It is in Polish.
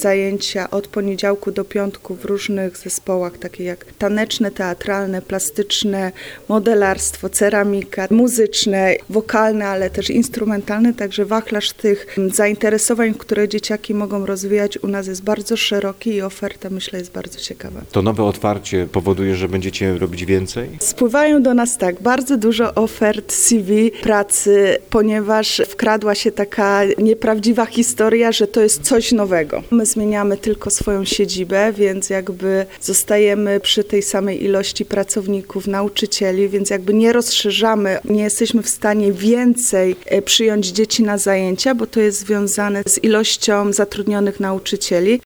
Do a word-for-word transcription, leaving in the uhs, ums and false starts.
zajęcia od poniedziałku do piątku w różnych zespołach, takie jak taneczne, teatralne, plastyczne, modelarstwo, ceramika, muzyczne, wokalne, ale też instrumentalne, także wachlarz tych zainteresowań, które dzieciaki mogą rozwijać u nas jest bardzo szeroki i oferta, myślę, jest bardzo ciekawa. To nowe otwarcie powoduje, że będziecie robić więcej? Spływają do nas tak, bardzo dużo ofert C V pracy, ponieważ wkradła się taka nieprawdziwa historia, że to jest coś nowego. My zmieniamy tylko swoją siedzibę, więc jakby zostajemy przy tej samej ilości pracowników, nauczycieli, więc jakby nie rozszerzamy, nie jesteśmy w stanie więcej przyjąć dzieci na zajęcia, bo to jest związane z ilością zatrudnionych nauczycieli.